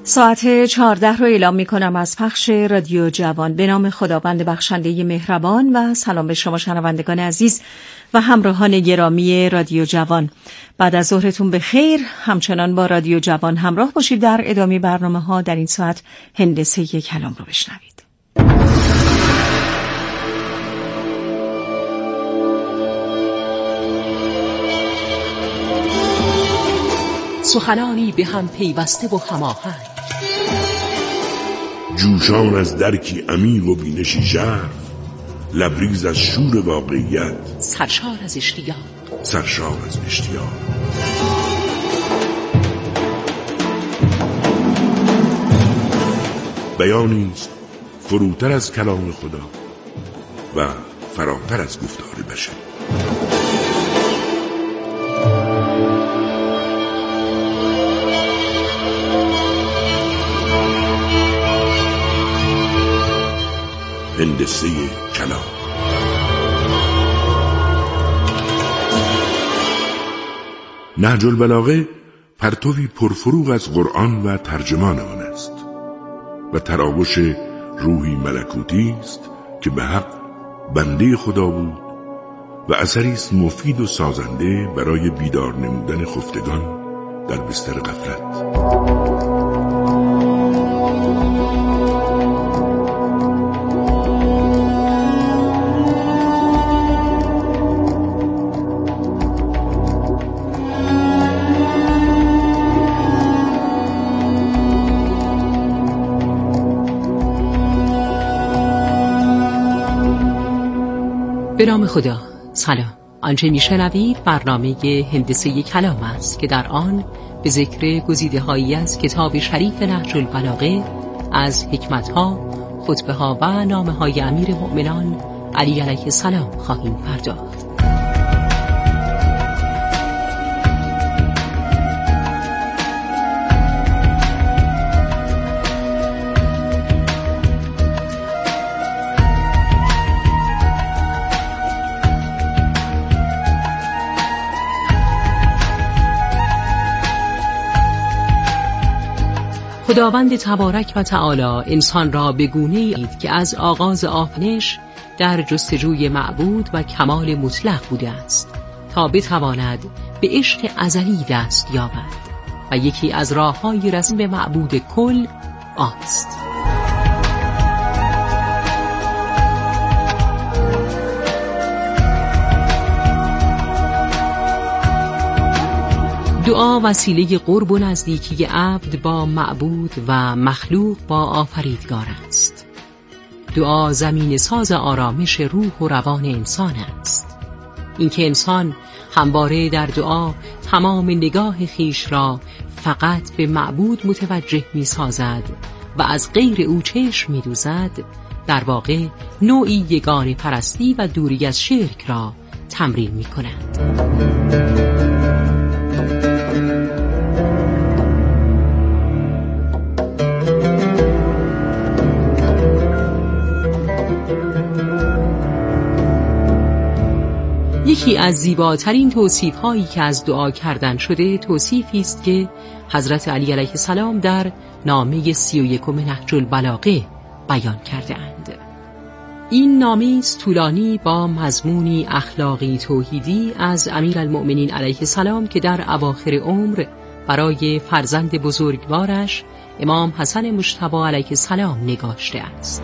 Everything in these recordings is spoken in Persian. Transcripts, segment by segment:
ساعت 14 رو اعلام می کنم از پخش رادیو جوان. به نام خداوند بخشنده مهربان و سلام به شما شنوندگان عزیز و همراهان گرامی رادیو جوان. بعد از ظهرتون بخیر. همچنان با رادیو جوان همراه باشید. در ادامه برنامه ها در این ساعت هندسه کلام رو بشنوید. سخنانی به هم پیوسته و هماهنگ، جوشان از درکی عمیق و بینشی ژرف، لبریز از شور واقعیت، سرشار از اشتیاق، بیانی است فروتر از کلام خدا و فراتر از گفتار بشر. هندسه کلام. نهج البلاغه پرتوی پرفروغ از قرآن و ترجمان آن است و تراوش روحی ملکوتی است که به حق بنده خدا بود و اثری است مفید و سازنده برای بیدار نمودن خفتگان در بستر غفلت. به نام خدا. سلام. آنچه میشنوید برنامه هندسه کلام است که در آن به ذکر گزیده‌هایی از کتاب شریف نهج البلاغه از حکمت‌ها، خطبه‌ها و نامه‌های امیر مؤمنان علی علیه السلام خواهیم پرداخت. خداوند تبارک و تعالی انسان را به گونه‌ای دید که از آغاز آفرینش در جستجوی معبود و کمال مطلق بوده است تا بتواند به عشق ازلی دست یابد و یکی از راه‌های رسیدن به معبود کل است. دعا وسیله قرب و نزدیکی عبد با معبود و مخلوق با آفریدگار است. دعا زمین ساز آرامش روح و روان انسان است. اینکه انسان همواره در دعا تمام نگاه خیش را فقط به معبود متوجه می سازد و از غیر او چشم می دوزد، در واقع نوعی یگانه پرستی و دوری از شرک را تمرین می کند. یکی از زیباترین توصیف‌هایی که از دعا کردن شده توصیفی است که حضرت علی علیه السلام در نامه 31 نهج البلاغه بیان کرده اند. این نامه است طولانی با مضمونی اخلاقی توحیدی از امیرالمؤمنین علیه السلام که در اواخر عمر برای فرزند بزرگوارش امام حسن مجتبی علیه السلام نگاشته است.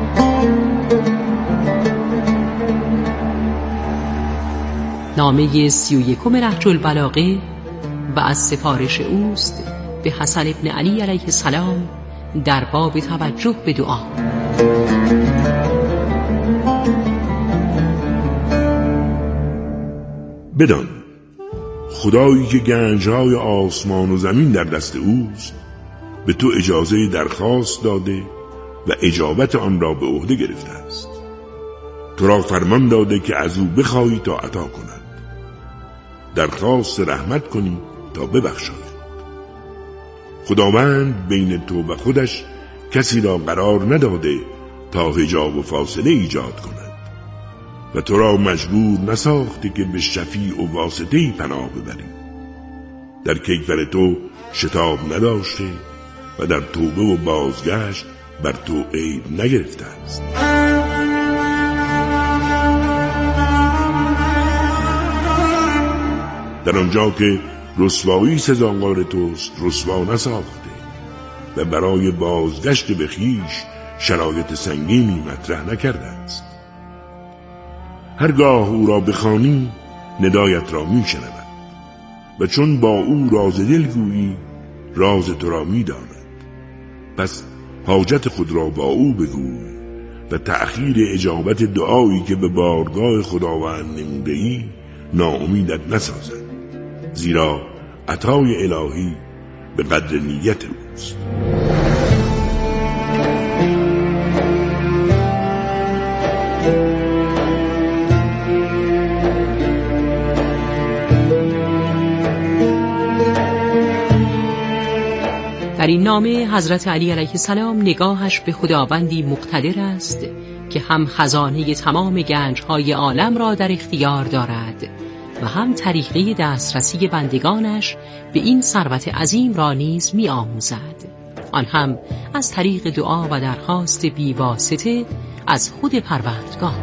نامه 31 نهج البلاغه و از سفارش اوست به حسن ابن علی علیه السلام در باب توجه به دعا. بدان خدایی که گنجهای آسمان و زمین در دست اوست به تو اجازه درخواست داده و اجابت آن را به عهده گرفته است. تو را فرمان داده که از او بخواهی تا عطا کند، درخواست رحمت کنی تا ببخشاید. خداوند بین تو و خودش کسی را قرار نداده تا حجاب و فاصله ایجاد کند و تو را مجبور نساخته که به شفیع و واسطه‌ای پناه ببری. در کیفر تو شتاب نداشته و در توبه و بازگشت بر تو عیب نگرفته است. در آنجا که رسوایی سزاوار توست رسوا نساخته و برای بازگشت به خویش شرایط سنگینی مطرح نکرده است. هرگاه او را بخوانی ندایت را می شنود و چون با او راز دل گویی راز تو را می داند. پس حاجت خود را با او بگو و تأخیر اجابت دعایی که به بارگاه خداوند نموده ای ناامیدت نسازد، زیرا عطای الهی به قدر نیت اوست. در این نامه حضرت علی علیه السلام نگاهش به خداوندی مقتدر است که هم خزانه تمام گنج‌های عالم را در اختیار دارد و هم طریقه دسترسی بندگانش به این ثروت عظیم را نیز می‌آموزد، آن هم از طریق دعا و درخواست بی‌واسطه از خود پروردگار.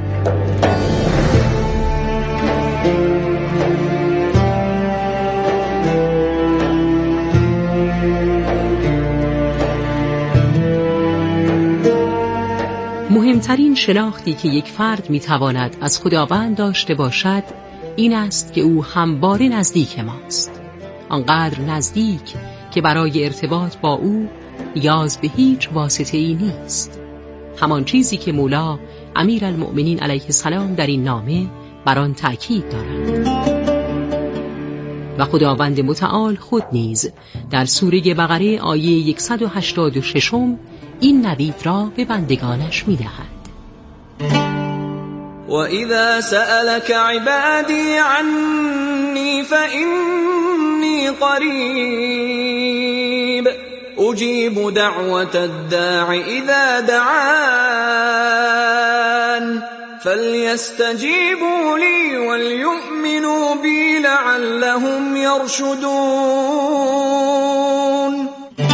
مهمترین شناختی که یک فرد میتواند از خداوند داشته باشد این است که او همواره نزدیک ماست، آنقدر نزدیک که برای ارتباط با او نیاز به هیچ واسطه‌ای نیست. همان چیزی که مولا امیرالمؤمنین علیه السلام در این نامه بر آن تأکید دارد. و خداوند متعال خود نیز در سوره بقره آیه 186 این نوید را به بندگانش می‌دهد. وَإِذَا سَأَلَكَ عِبَادِي عَنِّي فَإِنِّي قَرِيبٌ أُجِيبُ دَعْوَةَ الدَّاعِ إِذَا دَعَانِ فَلْيَسْتَجِيبُوا لِي وَلْيُؤْمِنُوا بِي لَعَلَّهُمْ يَرْشُدُونَ.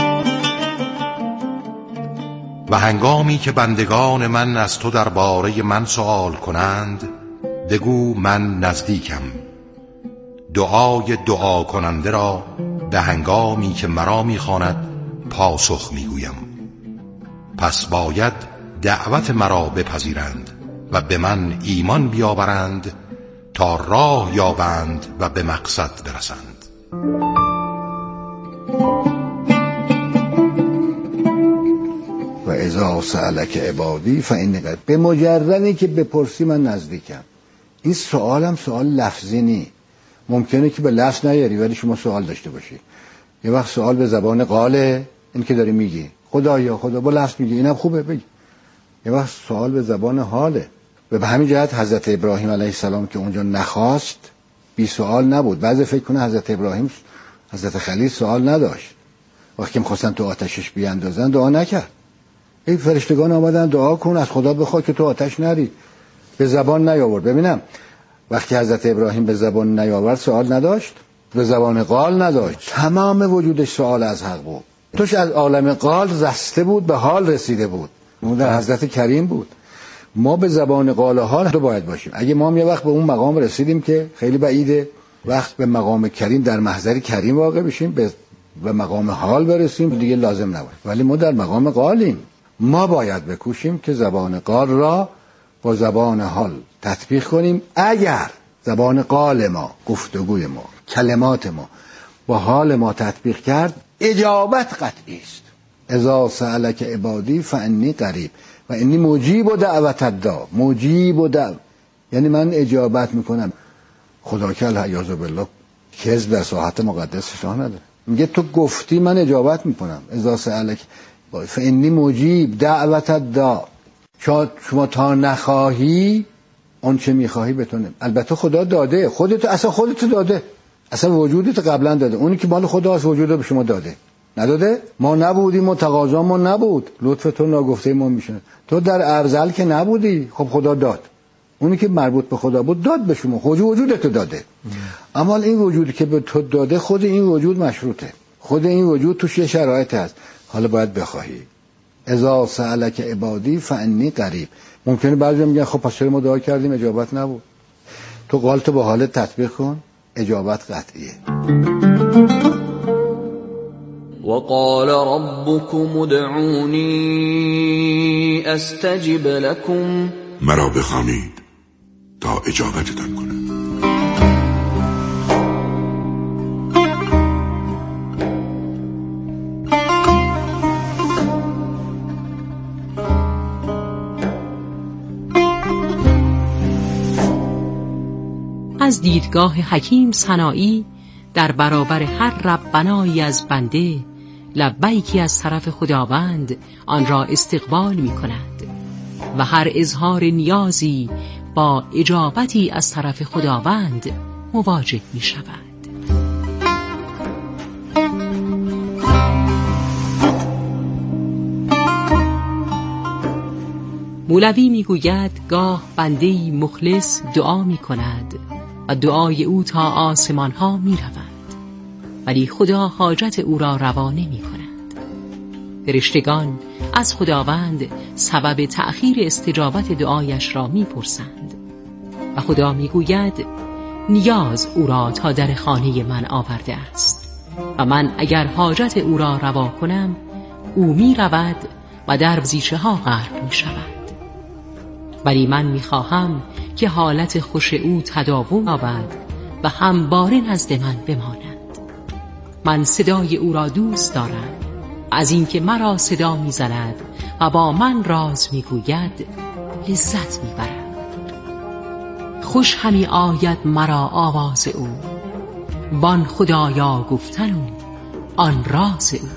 و هنگامی که بندگان من از تو درباره من سؤال کنند بگو من نزدیکم، دعای دعا کننده را به هنگامی که مرا میخواند پاسخ میگویم. پس باید دعوت مرا بپذیرند و به من ایمان بیاورند تا راه یابند و به مقصد برسند. و اذا سألک عبادی فإنی قریب. به مجردی که بپرسی من نزدیکم. این سوالم سوال لفظی نی. ممکنه که به لفظ نیاری ولی شما سوال داشته باشی. یه وقت سوال به زبان قاله، این که داری میگی خدا یا خدا با لفظ میگی اینم خوبه بگی. یه وقت سوال به زبان حاله. و به همین جهت حضرت ابراهیم علیه السلام که اونجا نخواست بی سوال نبود. بعضی فکر کنه حضرت ابراهیم حضرت خلیل سوال نداشت. وقتی که می‌خواستن تو آتشش بیاندازن دعا نکرد. این فرشتگان آمدن دعا کن از خدا بخواد که تو آتش نری. به زبان نیاورد. ببینم وقتی حضرت ابراهیم به زبان نیاورد سوال نداشت، به زبان قال نداشت، تمام وجودش سوال از حق بود. توش از عالم قال رسته بود به حال رسیده بود. اون در حضرت کریم بود. ما به زبان قال حال رو باید باشیم. اگه ما یه وقت به اون مقام رسیدیم که خیلی بعیده، وقت به مقام کریم در محضر کریم واقع بشیم، به مقام حال برسیم دیگه لازم نبود. ولی ما در مقام قالیم. ما باید بکوشیم که زبان قال را با زبان حال تطبیق کنیم. اگر زبان قال ما، گفتگوی ما، کلمات ما با حال ما تطبیق کرد اجابت قطعی است. اذا سألک عبادی فانی قریب و انی مجیب دعوت الداع. مجیب دعوت یعنی من اجابت میکنم. خدا که الحیاذ بالله کذب در ساحت مقدس شاه نداره. میگه تو گفتی من اجابت میکنم. اذا سألک فانی مجیب دعوت الداع. شما تا نخواهی اون چه میخواهی بتونه. البته خدا داده، خودت داده، اصلا وجودت قبلا داده. اونی که مال خداست وجود رو به شما داده. نداده؟ ما نبودیم و تقاضا ما نبود، لطف تو ناگفته ما میشه. تو در ارذل که نبودی، خب خدا داد. اونی که مربوط به خدا بود داد به شما، وجودت داده. اما این وجودی که به تو داده خود این وجود مشروطه. خود این وجود توش یه شرایط هست. حالا باید بخواهی. اذا سألک عبادی فانی قریب. ممکنه بعضی میگن خب پس چرا ما دعا کردیم اجابت نبود؟ تو قالتو با حالت تطبیق کن، اجابت قطعیه. وقال ربكم ادعوني استجب لكم. مرا بخوانید تا اجابتتان کنم. از دیدگاه حکیم سنایی در برابر هر ربنایی از بنده لبیکی از طرف خداوند آن را استقبال می کند و هر اظهار نیازی با اجابتی از طرف خداوند مواجه می شود. مولوی می گوید گاه بنده‌ای مخلص دعا می کند و دعای او تا آسمان ها می رود، ولی خدا حاجت او را روا نمی کند. فرشتگان از خداوند سبب تأخیر استجابت دعایش را می پرسند و خدا می گوید نیاز او را تا در خانه من آورده است و من اگر حاجت او را روا کنم او می رود و در زیچه ها غرق می شود، ولی من می خواهم که حالت خوش او تداوم یابد و همواره نزد من بماند. من صدای او را دوست دارم، از اینکه مرا صدا می زند و با من راز می گوید لذت می برم. خوش همی آید مرا آواز او، وان خدایا گفتن او آن راز او.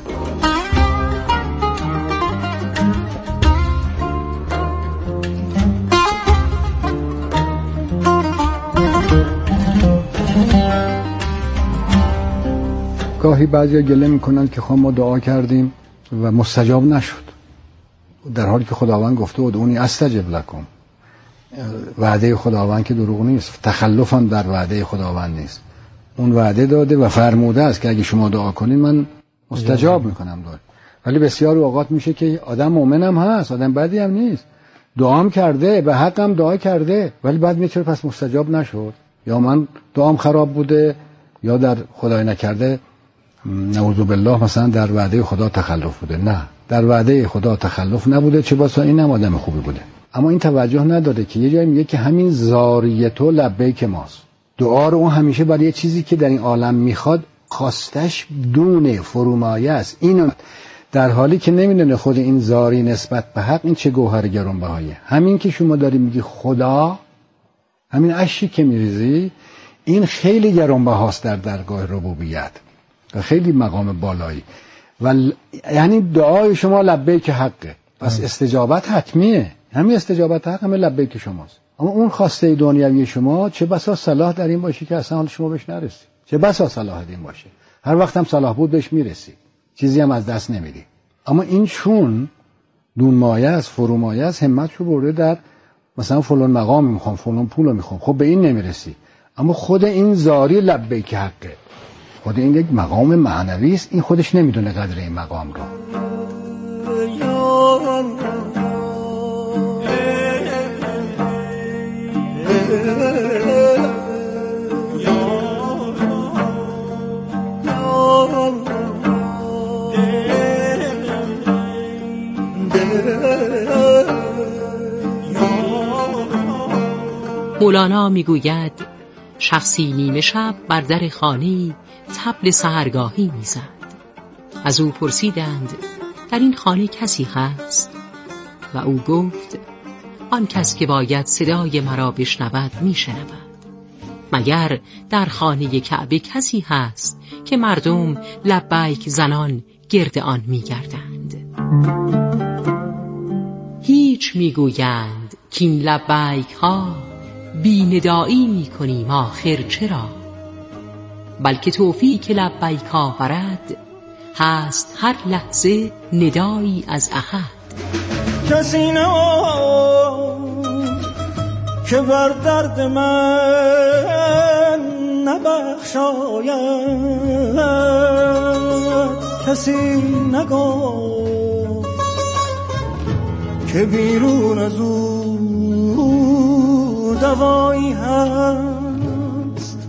گاهی بعضیا گله میکنن که خب ما دعا کردیم و مستجاب نشد، در حالی که خداوند گفته ادعونی استجب لکم. وعده خداوند که دروغ نیست، تخلف هم در وعده خداوند نیست. اون وعده داده و فرموده است که اگه شما دعا کنین من مستجاب میکنم دعا. ولی بسیار اوقات میشه که آدم مؤمن هم هست، آدم بدی هم نیست، دعام کرده، به حق هم دعا کرده، ولی بعد میگه پس مستجاب نشد، یا من دعام خراب بوده، یا در خدای نکرده نعوذ بالله مثلا در وعده خدا تخلف بوده. نه، در وعده خدا تخلف نبوده، چه بسا این هم آدم خوبی بوده. اما این توجه نداره که یه جایی میگه که همین زاریت و لبیک ماست. دعا رو اون همیشه برای یه چیزی که در این عالم میخواد خواستش دونه فرومایه است. اینو در حالی که نمیدونه خود این زاری نسبت به حق این چه گوهر گرانبهایه. همین که شما داری میگی خدا، همین اشکی که میریزی این خیلی گرانبهاست در درگاه ربوبیت و خیلی مقام بالایی یعنی دعای شما لبیک حقه، پس استجابت حتمیه. همین استجابت حق همه لبیک شماست. اما اون خواسته دنیوی شما چه بسا صلاح در این باشه که اصلا حال شما بهش نرسی، چه بسا صلاح در این باشه هر وقت هم صلاح بود بهش میرسی، چیزی هم از دست نمیدی. اما این چون دون مایه است، فرومایه است، همتشو برده در مثلا فلان مقام میخوام، فلان پولو میخوام، خب به این نمیرسی. اما خود این زاری لبیک حقه، خود این یک مقام معنوی است، این خودش نمیدونه قدر این مقام رو. مولانا میگوید شخصی نیمه شب بر در خانه‌ای طبل سحرگاهی میزد. از او پرسیدند در این خانه کسی هست؟ و او گفت آن کس که باید صدای مرا بشنود میشنود. مگر در خانه کعبه کسی هست که مردم لبیک زنان گرد آن میگردند؟ هیچ میگویند که این لبیک ها بی ندایی میکنیم آخر چرا؟ بلکه توفیق لبیک آورد هست هر لحظه ندایی از احد. کسی نبود که بر درد من نبخشاید، کسی نگفت که بیرون از او دوایی هست.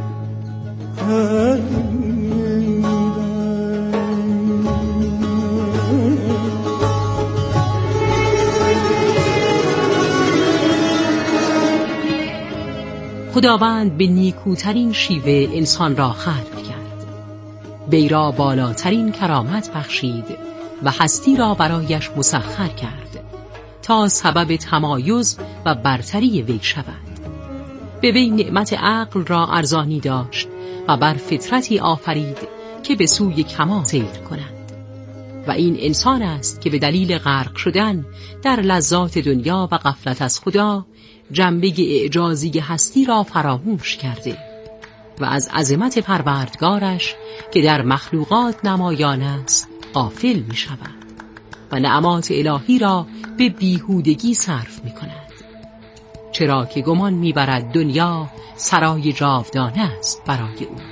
خداوند به نیکوترین شیوه انسان را خلق کرد، وی را بالاترین کرامت بخشید و هستی را برایش مسخر کرد تا سبب تمایز و برتری وی شود. به وی نعمت عقل را ارزانی داشت و بر فطرتی آفرید که به سوی کمال سیر کند. و این انسان است که به دلیل غرق شدن در لذات دنیا و غفلت از خدا جنبه اعجازی هستی را فراموش کرده و از عظمت پروردگارش که در مخلوقات نمایان است غافل می شود و نعمات الهی را به بیهودگی صرف می کند، چرا که گمان می برد دنیا سرای جاودانه است برای او.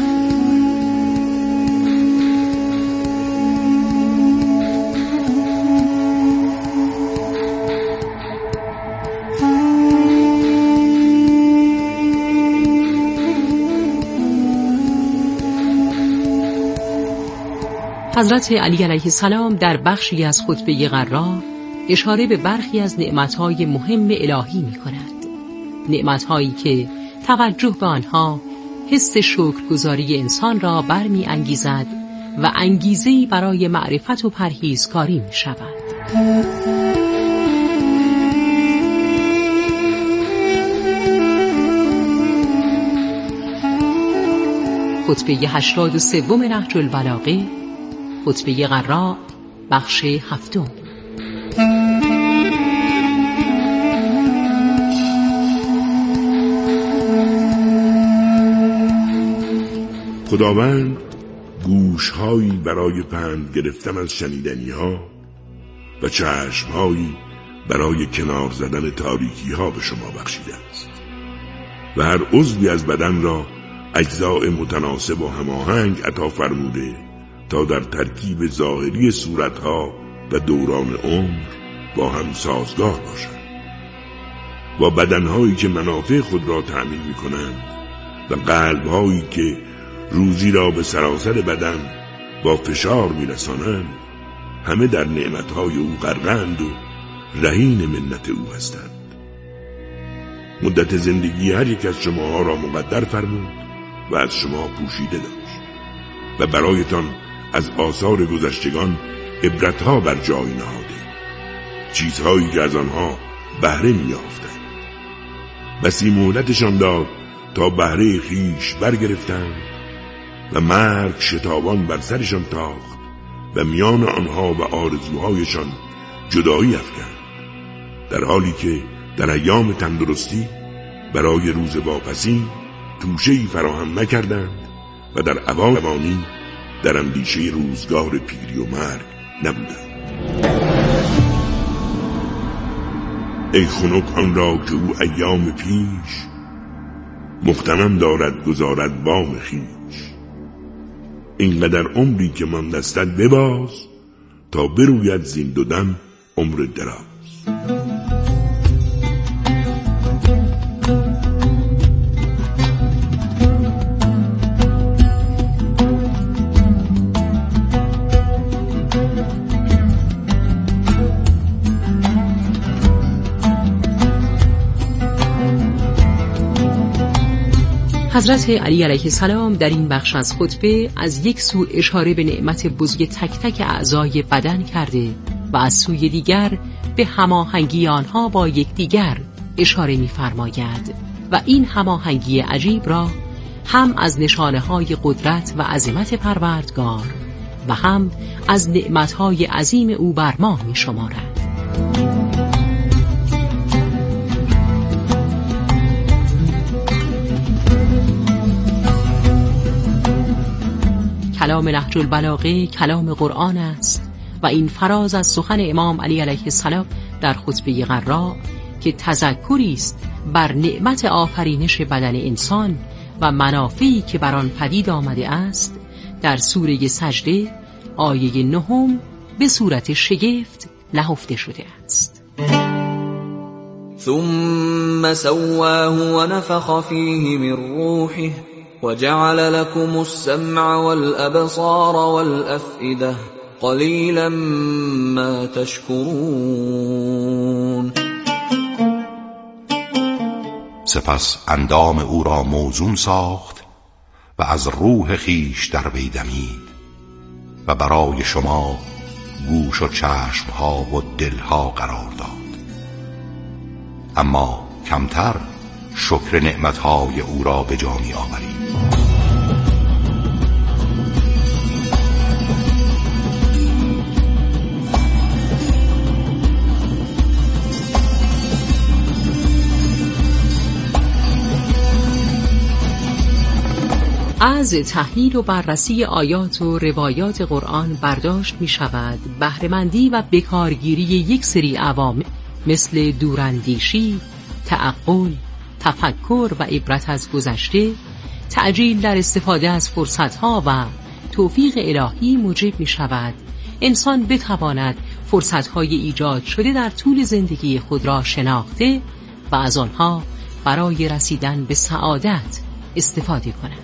حضرت علی علیه السلام در بخشی از خطبه غرا اشاره به برخی از نعمتهای مهم الهی می کند، نعمتهایی که توجه به آنها حس شکرگزاری انسان را برمی انگیزد و انگیزه‌ای برای معرفت و پرهیزکاری می شود. خطبه 83 نهج البلاغه، خطبه غرا، بخش 7. خداوند گوش‌هایی برای پند گرفتن از شنیدنی‌ها و چشم‌هایی برای کنار زدن تاریکی‌ها به شما بخشیده است و هر عضوی از بدن را اجزاء متناسب و هماهنگ عطا فرموده تا در ترکیب ظاهری صورتها و دوران عمر با هم سازگار باشند. با بدنهایی که منافع خود را تأمین می کنند و قلبهایی که روزی را به سراسر بدن با فشار می رسانند، همه در نعمتهای او غرقند و رهین منت او هستند. مدت زندگی هر یک از شماها را مقدر فرمود و از شما پوشیده داشت و برایتان از آثار گذشتگان عبرتها بر جای نهاده، چیزهایی که از آنها بهره می‌یافتند. بسی مهلتشان داد تا بهره خویش برگرفتند و مرگ شتابان بر سرشان تاخت و میان آنها و آرزوهایشان جدایی افکند، در حالی که در ایام تندرستی برای روز واپسی توشه‌ای فراهم نکردند و در اوانی در اندیشه روزگار پیری و مرگ نبودند. ای خنک آن را که او ایام پیش مغتنم دارد گذارد وام خویش. اینقدر عمری که من دستت بباز تا بروید زین دو دم عمر دراز. حضرت علی علیه السلام در این بخش از خطبه از یک سو اشاره به نعمت بزرگ تک تک اعضای بدن کرده و از سوی دیگر به هماهنگی آنها با یکدیگر اشاره می‌فرماید و این هماهنگی عجیب را هم از نشانه‌های قدرت و عظمت پروردگار و هم از نعمت‌های عظیم او بر ما می‌شمارد. کلام نهج البلاغه کلام قرآن است و این فراز از سخن امام علی علیه السلام در خطبه غرا که تذکری است بر نعمت آفرینش بدن انسان و منافعی که بر آن پدید آمده است، در سوره سجده آیه 9 به صورت شگفت نهفته شده است. ثم سواه ونفخ فيه من روحه وجعل لكم السمع والأبصار والأفئدة قلیلا ما تشکرون. سپس اندام او را موزون ساخت و از روح خیش در وی دمید و برای شما گوش و چشمها و دلها قرار داد، اما کمتر شکر نعمتهای او را به جا می آورید. از تحلیل و بررسی آیات و روایات قرآن برداشت می شود بهره‌مندی و بکارگیری یک سری عوامل مثل دوراندیشی، تعقل، تفکر و عبرت از گذشته، تعجیل در استفاده از فرصتها و توفیق الهی موجب می شود انسان بتواند فرصتهای ایجاد شده در طول زندگی خود را شناخته و از آنها برای رسیدن به سعادت استفاده کند.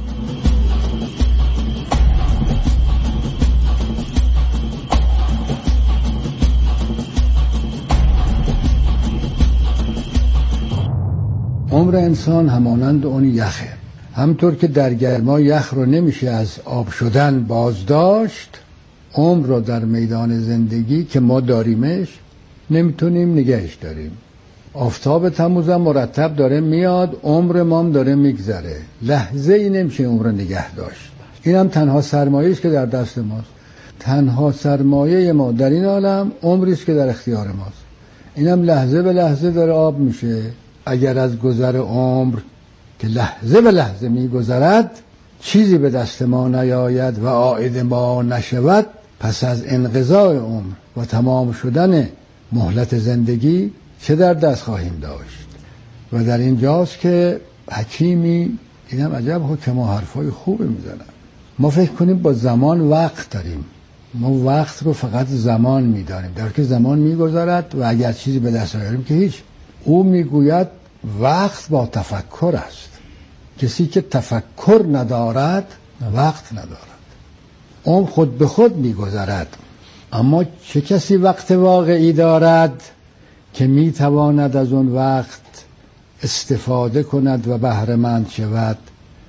عمر انسان همانند اون یخه. همطور که در گرما یخ رو نمیشه از آب شدن بازداشت، عمر رو در میدان زندگی که ما داریمش نمیتونیم نگهش داریم. آفتاب تموز هم مرتب داره میاد، عمر ما هم داره میگذره، لحظه ای نمیشه عمر رو نگه داشت. این هم تنها سرمایه است که در دست ماست. تنها سرمایه ما در این عالم عمری است که در اختیار ماست. اینم لحظه به لحظه داره آب میشه. اگر از گذر عمر که لحظه به لحظه میگذرد چیزی به دست ما نیاید و عائد ما نشود، پس از انقضاء عمر و تمام شدن مهلت زندگی چه در دست خواهیم داشت؟ و در اینجاست که حکیمی، اینم عجب حکما حرفای خوبی میزنن. ما فکر کنیم با زمان وقت داریم، ما وقت رو فقط زمان میدانیم، در که زمان میگذرد و اگر چیزی به دست آوریم که هیچ. او میگوید وقت با تفکر است. کسی که تفکر ندارد وقت ندارد. اون خود به خود میگذرد. اما چه کسی وقت واقعی دارد که میتواند از اون وقت استفاده کند و بهره‌مند شود؟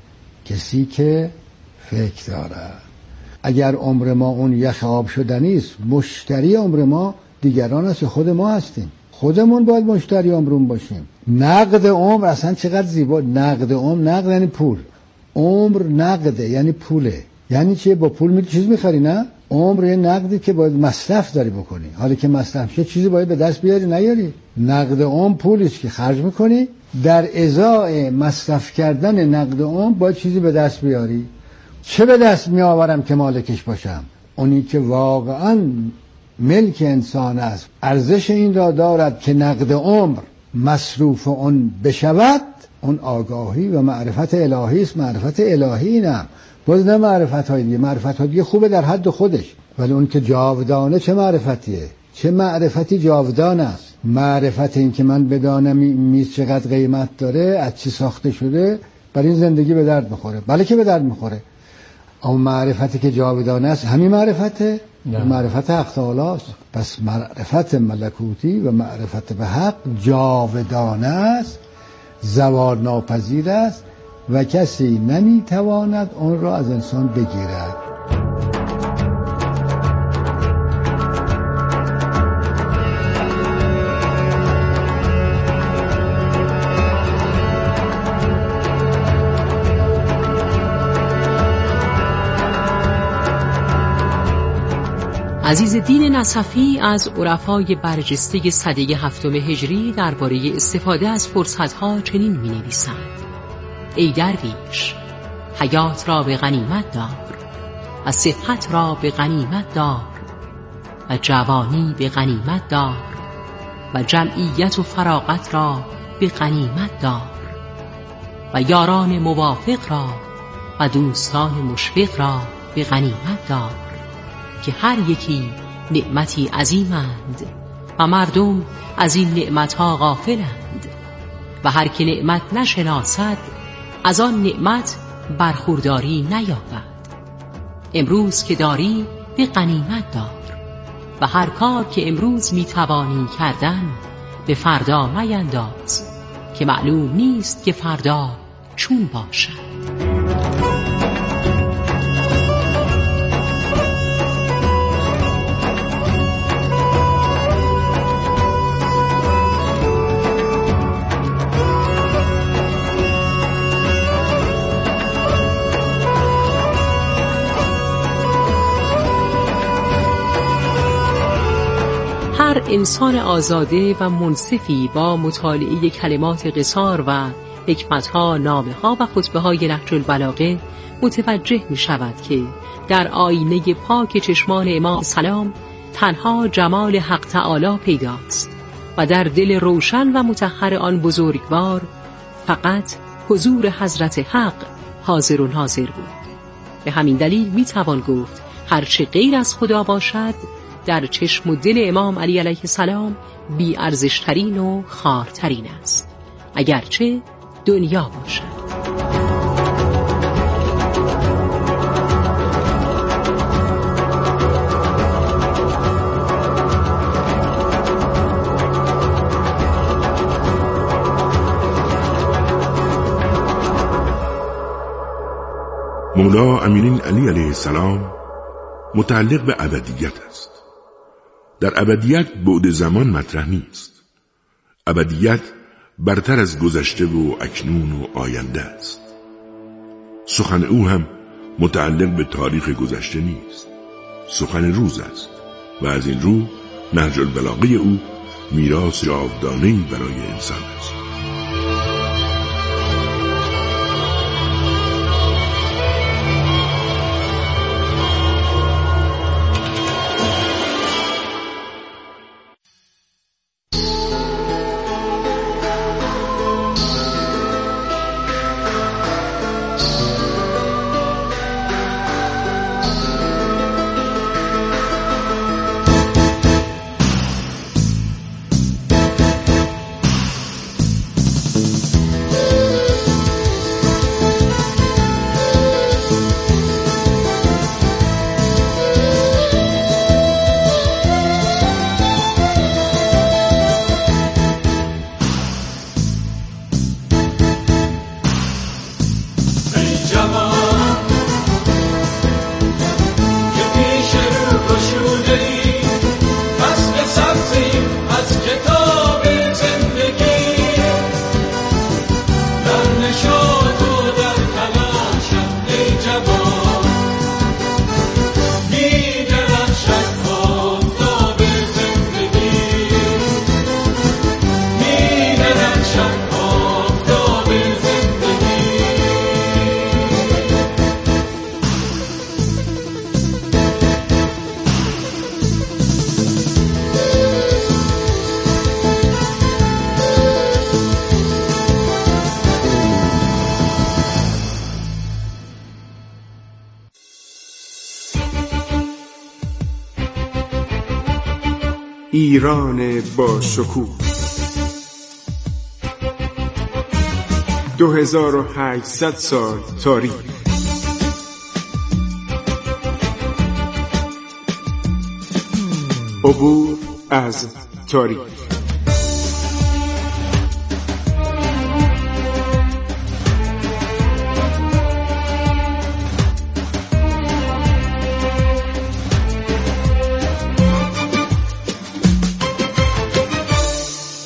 کسی که فکر دارد. اگر عمر ما اون یخ آب شدنی است، مشتری عمر ما دیگران است، خود ما هستیم. خودمون باید مشتری عمرون باشیم. نقد عمر اصلا چقدر زیبا. نقد عمر، نقد یعنی پول. عمر نقده یعنی پوله. یعنی چیه؟ با پول می چیز می‌خری نه؟ عمر یه نقدی که باید مصرف داری بکنی. حالا که مصرف شه چیزی باید به دست بیاری نیاری. نقد عمر پولیست که خرج می‌کنی، در ازای مصرف کردن نقد عمر باید چیزی به دست بیاری. چه به دست میآورم که مالکش باشم؟ اونی که واقعاً ملک انسان است، ارزش این را دارد که نقد عمر مصروف اون بشود، اون آگاهی و معرفت الهی است. معرفت الهی اینم، باز نه معرفت های دیگه. معرفت های دیگه خوبه در حد خودش، ولی اون که جاودانه چه معرفتیه؟ چه معرفتی جاودان است؟ معرفت این که من بدانم میز چقدر قیمت داره، از چی ساخته شده، برای این زندگی به درد میخوره. بله که به درد میخوره. اما معرفتی که جاودانه است همین معرفته، معرفت حق تعالی است. پس معرفت ملکوتی و معرفت به حق جاودانه است، زوال ناپذیر است و کسی نمیتواند اون را از انسان بگیرد. عزیزالدین نصفی از عرفای برجسته سده 7 هجری درباره استفاده از فرصت‌ها چنین می‌نویسند: ای درویش، حیات را به غنیمت دار و صحت را به غنیمت دار و جوانی به غنیمت دار و جمعیت و فراغت را به غنیمت دار و یاران موافق را و دوستان مشفق را به غنیمت دار که هر یکی نعمتی عظیمند و مردم از این نعمتها غافلند و هر که نعمت نشناسد از آن نعمت برخورداری نیابد. امروز که داری به غنیمت دار و هر کار که امروز میتوانی کردن به فردا مینداز که معلوم نیست که فردا چون باشد. هر انسان آزاده و منصفی با مطالعه کلمات قصار و حکمتها، نامه‌ها و خطبه‌های نهج البلاغه متوجه می شود که در آینه پاک چشمان امام سلام تنها جمال حق تعالی پیداست و در دل روشن و مطهر آن بزرگوار فقط حضور حضرت حق حاضر و ناظر بود. به همین دلیل می توان گفت هرچه غیر از خدا باشد در چشم و دل امام علی علیه السلام بی ارزشترین و خوارترین است، اگرچه دنیا باشد. مولا امین علی علیه السلام متعلق به ابدیت است. در ابدیت بعد زمان مطرح نیست. ابدیت برتر از گذشته و اکنون و آینده است. سخن او هم متعلق به تاریخ گذشته نیست، سخن روز است و از این رو نهج البلاغه او میراث جاودانه‌ای برای انسان است. ایران با شکوه 2800 سال تاریخ. عبور از تاریخ.